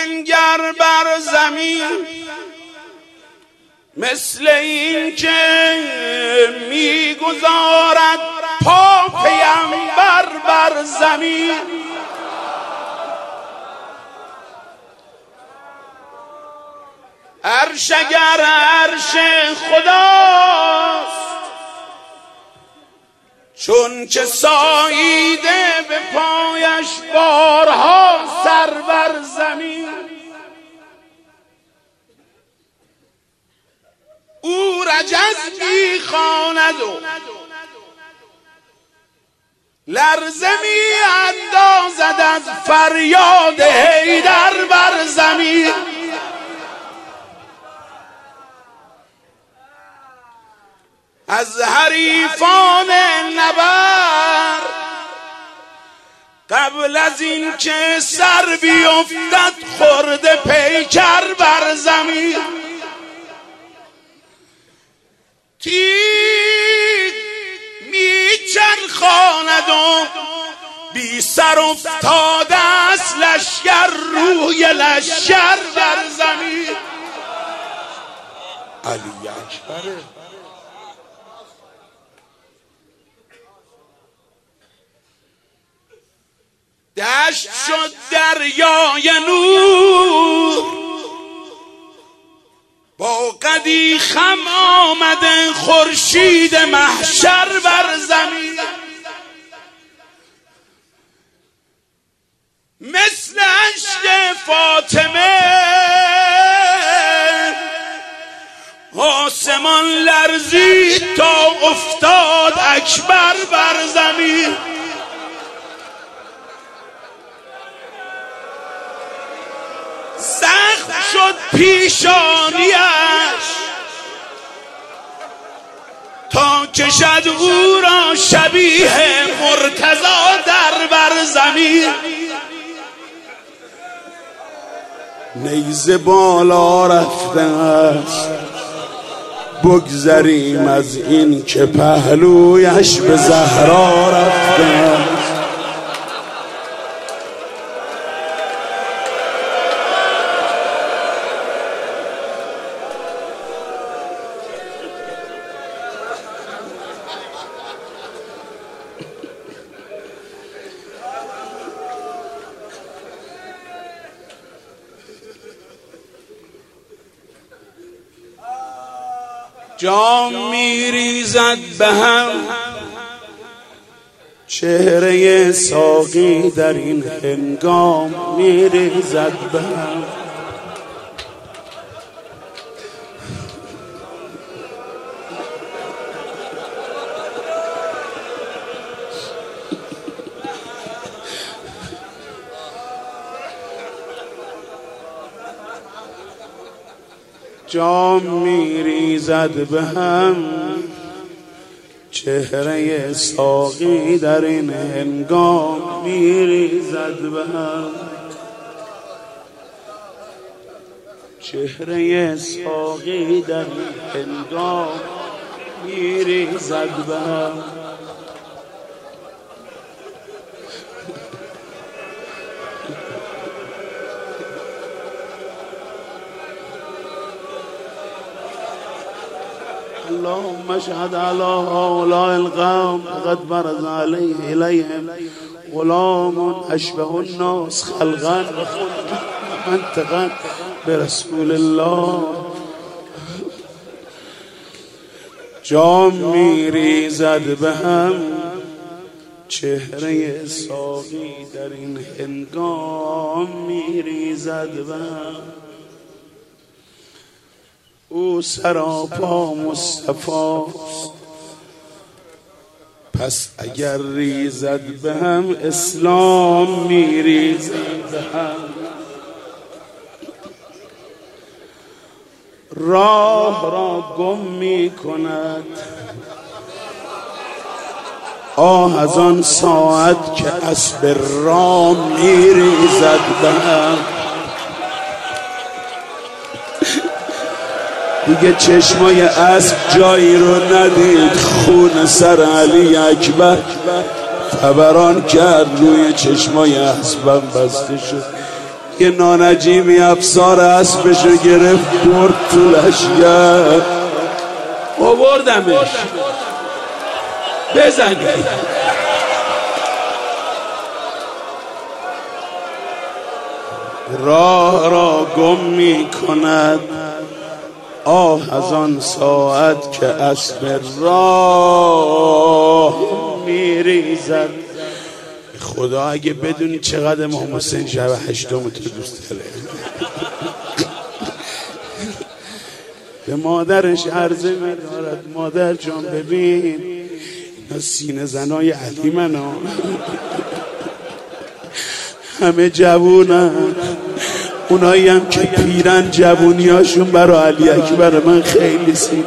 بنگر بر زمین مثل این که میگذارد پا پیمبر بر زمین. عرش اگر عرش خداست چون که ساییده به پایش بارها سر بر زمین. او رجز میخواند و لرزه میاندازد از فریاد حیدر بر زمین. از حریفان نبرد قبل از این که سر بیفتد خورده پیکر بر زمین. تیغ میچرخاند و بی سر افتاده است لشکر روی لشکر بر زمین. علی اکبره. دشت شد دریای نور با قدی خم آمده خورشید محشر بر زمین. مثل اشک فاطمه آسمان لرزید تا افتاد اکبر بر زمین. سخت شد پیشانیش تا کشد او را شبیه مرتضی در بر زمین. نیزه بالا رفته است بگذریم از این که پهلویش به زهرا رفته است. جام میریزد به هم چهره ساقی در این هنگام میریزد به هم. جام میریزد به هم چهره ساقی در این هنگام میریزد به هم. چهره ساقی در این هنگام میریزد به هم. اللهم اشهد على هؤلاء القوم قد برز عليه إليهم غلام أشبه الناس خلقا منطقا برسول الله. جام میریزد به هم چهره ساقی در این هنگام میریزد به هم. او سراپا مصطفاست پس اگر ریزد به هم اسلام میریزد به هم. راه را گم می کند آه از آن ساعت که اسب رام میریزد به هم. دیگه چشمای اسب جایی رو ندید، خون سر علی اکبر فوران کرد، روی چشمای اسبم بسته شد. یه نانجیمی افسار اسبشو گرفت برد تو لشگر آوردمش بزنید. راه را گم می کند آه از آن ساعت که اسب راه می ریزد. خدا اگه بدونی چقدر امام حسین شب 8 تو دوست داره. به مادرش عرضه می دارد مادر جان ببین اینا سینه زنای علی منو همه جوونن، اونایی هم که پیرن جوونیاشون برای علی اکبر من خیلی سینه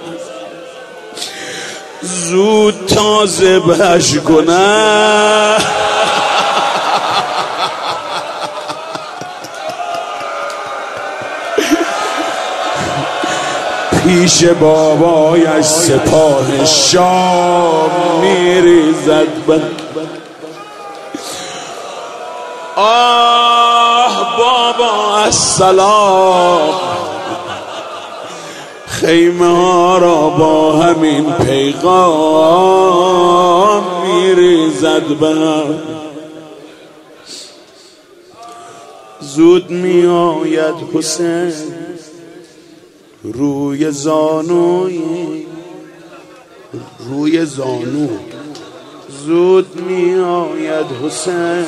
زود تا ذبحش کنن. پیش بابایش سپاه شام میریزد. آه بابا السلام، خیمه ها را با همین پیغام میریزد بهم. زود می آید حسین روی زانو زود می آید حسین.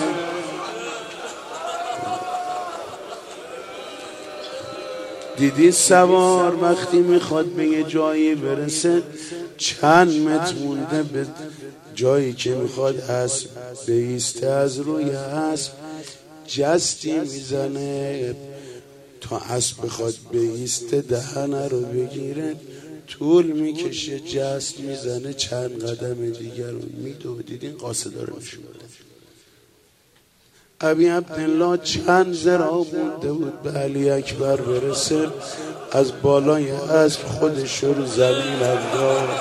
دیدی سوار وقتی میخواد به یه جایی برسه چند متر مونده به جایی که میخواد اسب بایسته از روی اسب جستی میزنه تا اسب بخواد بایسته دهنه رو بگیره طول میکشه جست میزنه چند قدم دیگر رو میدوه. دیدین قاصدا رو نشون بده. ابی عبدالله چند ذراع مونده بود به علی اکبر برسه از بالای اسب خودش رو زمین انداخت.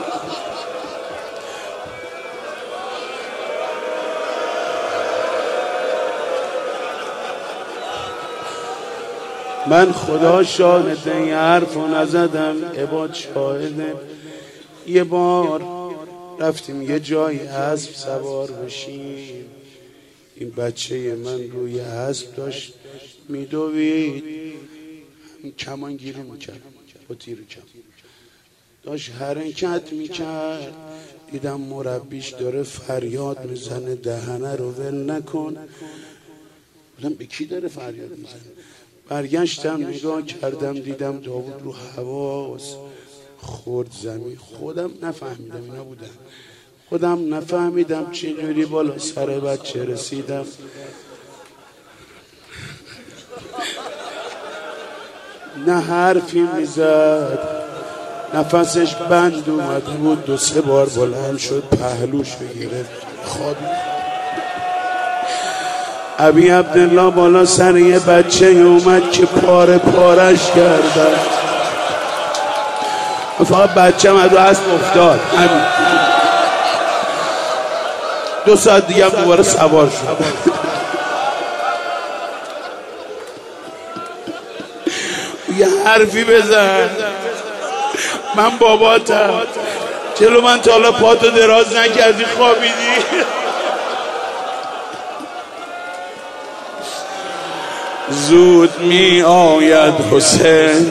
من خدا شاهده این حرف رو نزدم، عباد شاهده. یه بار رفتیم یه جایی اسب سوار بشیم، این بچه من روی اسب داشت میدوید، کمانگیری میکرد با تیر کم داشت حرکت میکرد. دیدم مربیش داره فریاد میزنه دهنه رو ول نکن. بودم به کی داره فریاد میزنه؟ برگشتم نگاه کردم دیدم داوود رو حواس خورد زمین. خودم نفهمیدم اینا بودن، خودم نفهمیدم چجوری بالا سر بچه رسیدم. نه حرفی میزد، نفسش بند اومده بود. 2-3 بار بلند شد پهلوش بگیره خوابید. ابی عبدالله بالا سر یه بچه اومد که پاره پارش کردن. فقط بچه هم از اسب افتاد. 2 ساعت دیگه هم دوباره سوار شد. یه حرفی بزن، من باباتم، چلو من تا حالا پاتو دراز نکردی خوابیدی. زود می آید حسین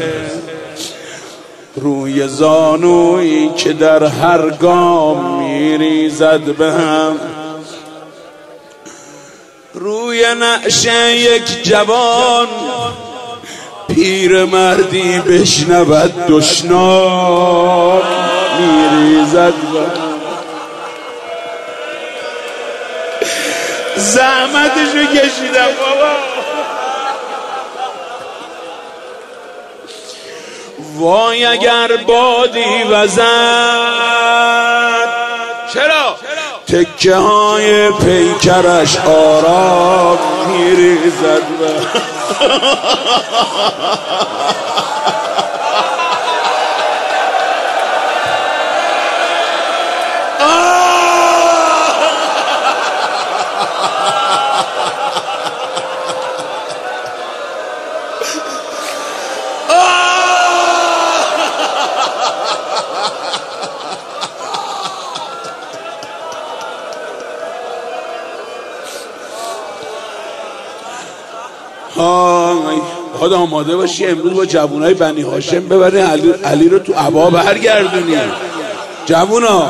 روی زانویی که در هر گام می ریزد به هم. روی نعشه یک جوان پیر مردی بشنود دشنام می ریزد به هم. زحمتشو کشیدم بابا. وای اگر بادی وزد چرا تکه های پیکرش آرام میریزد. های خود آماده باشی امروز با جوانای بنی هاشم ببری علی رو تو عبا برگردونی. جوونا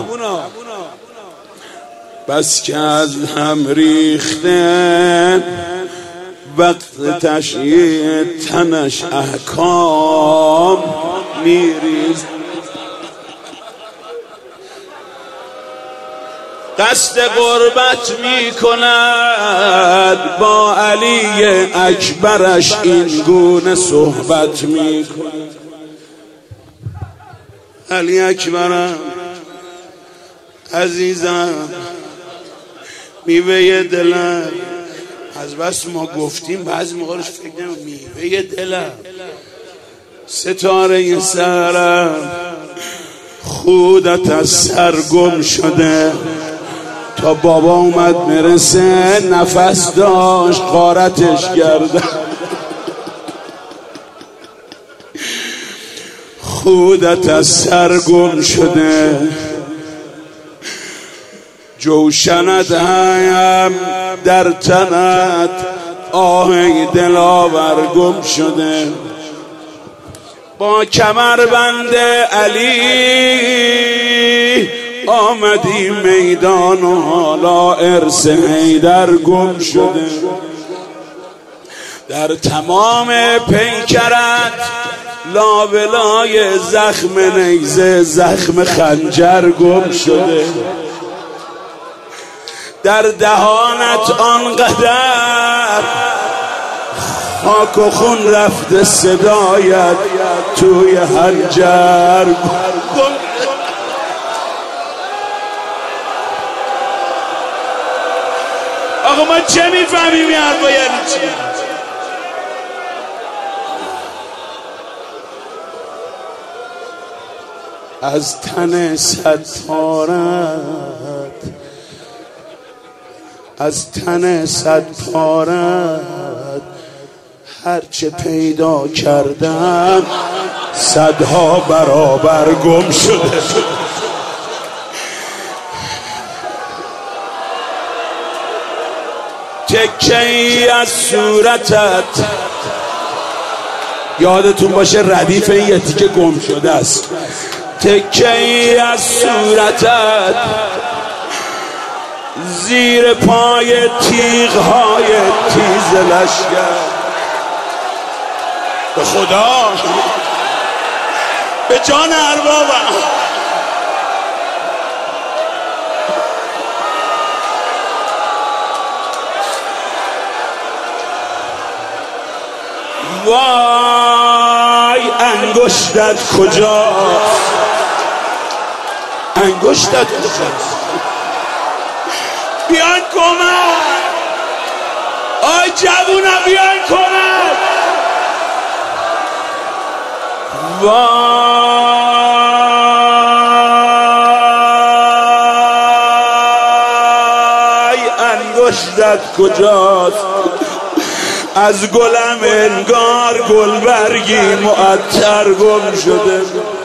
بس که از هم ریخته وقت تشییع تنش احکام میریز. قصد غربت می کند با علی اکبرش این گونه صحبت می کند. علی اکبرم عزیزم میوه دلم، از بس ما گفتیم بعضی موقعش فکر نمیم میوه دلم، ستاره سرم خودت از سر گم شده. تا بابا اومد مرسه نفس داشت غارتش کرده. خودت از سر گم شده، جوشنت هم در تنت آه دلاور گم شده. با کمربند علی آمدی میدان و حالا ارث حیدر گم شده. در تمام پیکرت لابلای زخم نیزه زخم خنجر گم شده. در دهانت آنقدر خاک و خون رفته صدایت توی حنجر گم. آقا ما چه میفهمیم این حرفا یعنی چی؟ از تن ستارت، از تن ستارت هرچه پیدا کردم صدها برابر گم شده. تکه‌ای از صورتت، یادتون باشه ردیف این یه تیکه گم شده است. تکه‌ای از صورتت زیر پای تیغ‌های تیز لشکر. به خدا به جان اربابم وای انگشتت کجاست؟ انگشتت کجاست؟ بیان کمک، آی جوونا بیان کمک. وای انگشتت کجاست؟ از گلم انگار گلبرگی معطر گم شده.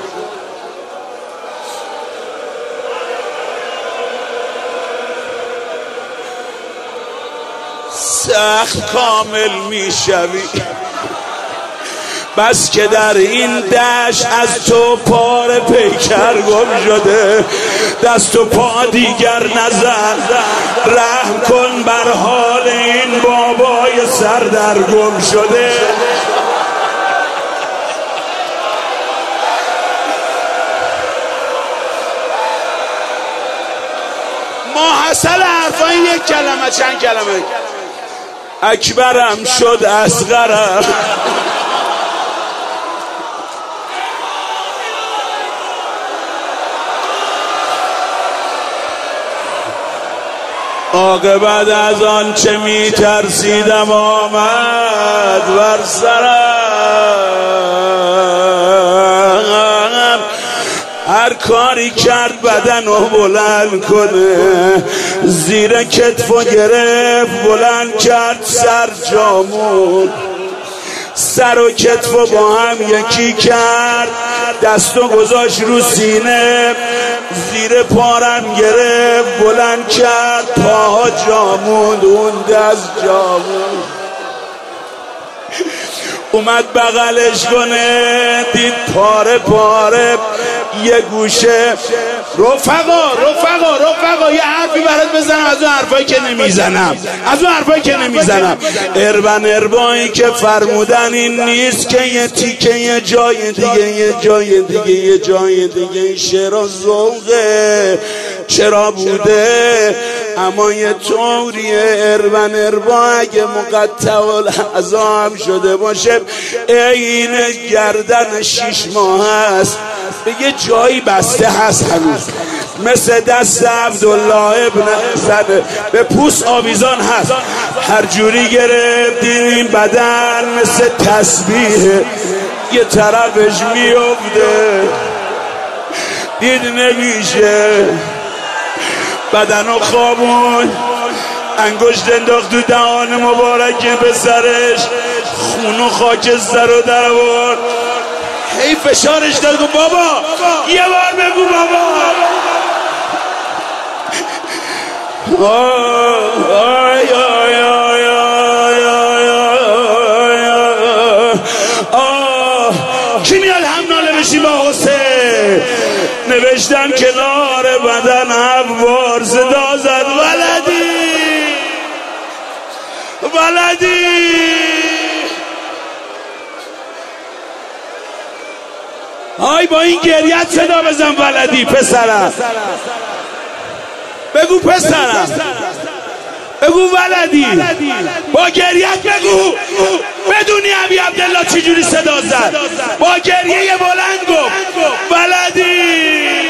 سخت کامل میشوی بس که در این دشت از تو پار پیکر گم شده. دست و پا دیگر نزن، رحم کن بر حال این بابای سردرگم شده. ماحصل حرفای یک کلمه چند کلمه. اکبرم شد اصغرم، عاقبت از آن چه می ترسیدم آمد بر سرم. هر کاری کرد بدن رو بلند کنه، زیر کتفو گرفت بلند کرد سر جامون. سر و کتفو با هم یکی کرد، دستو گذاشت رو سینه، زیر پارم گرفت بلند کرد، پاها جاموند اون دست جاموند. اومد بغلش کنه، دید پاره پاره یه گوشه. رفقا یه حرفی برات بزنم از اون حرفایی که نمیزنم. اربایی که فرمودن این نیست که یه تیکه یه جای دیگه این شعر ذوقه چرا بوده، اما یه طوریه اربا اگه مقطع الاعضا هم شده باشه این گردن 6 ماه هست به یه جایی بسته هست هنوز، مثل دست عبدالله ابن حسن به پوست آویزان هست. هر جوری گرفتیم این بدن مثل تسبیح یه طرفش میفته، دید نمیشه، بدنو خوابون، انگشت انداخت تو دهان مبارک پسرش، خونو خاکستر رو در آورد، هی فشارش داد گفت بابا یه بار بگو بابا. کی میاد همناله بشیم با حسین؟ نوشتم کنار بدن عبار صدا زد ولدی. آی با این گریت صدا بزن ولدی، پسرم بگو، پسرم بگو ولدی، با گریت بگو، بدونی ابی عبدالله چجوری صدا زد، با گریه بلند گفت ولدی.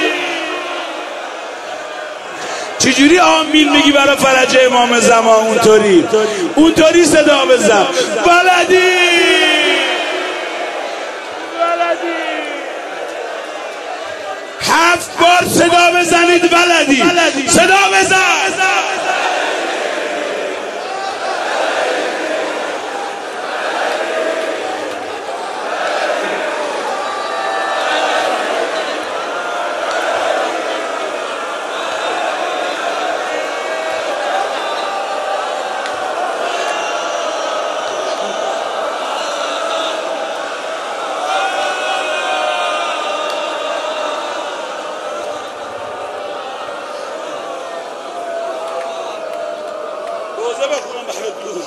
چجوری آمین میگی برای فرج امام زمان؟ اونطوری صدا بزن ولدی. 7 بار صدا بزنید ولدی، صدا بزن. روزه بخونم براتون.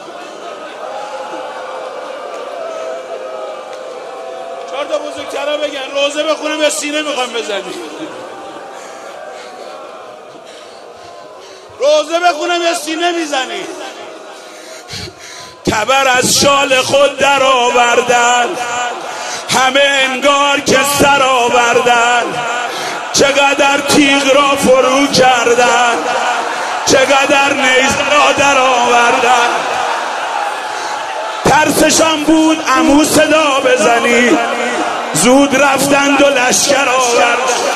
چهار تا بزرگترا بگن روزه بخونم یا سینه میخوام بزنی؟ روزه بخونم یا سینه میزنی؟ تبر از شال خود در آوردن، همه انگار که سر آوردن، چقدر تیغ را فرو کردن، چقدر نیز را در آوردن. ترسشان بود عمو صدا بزنی، زود رفتند و لشکر آوردن.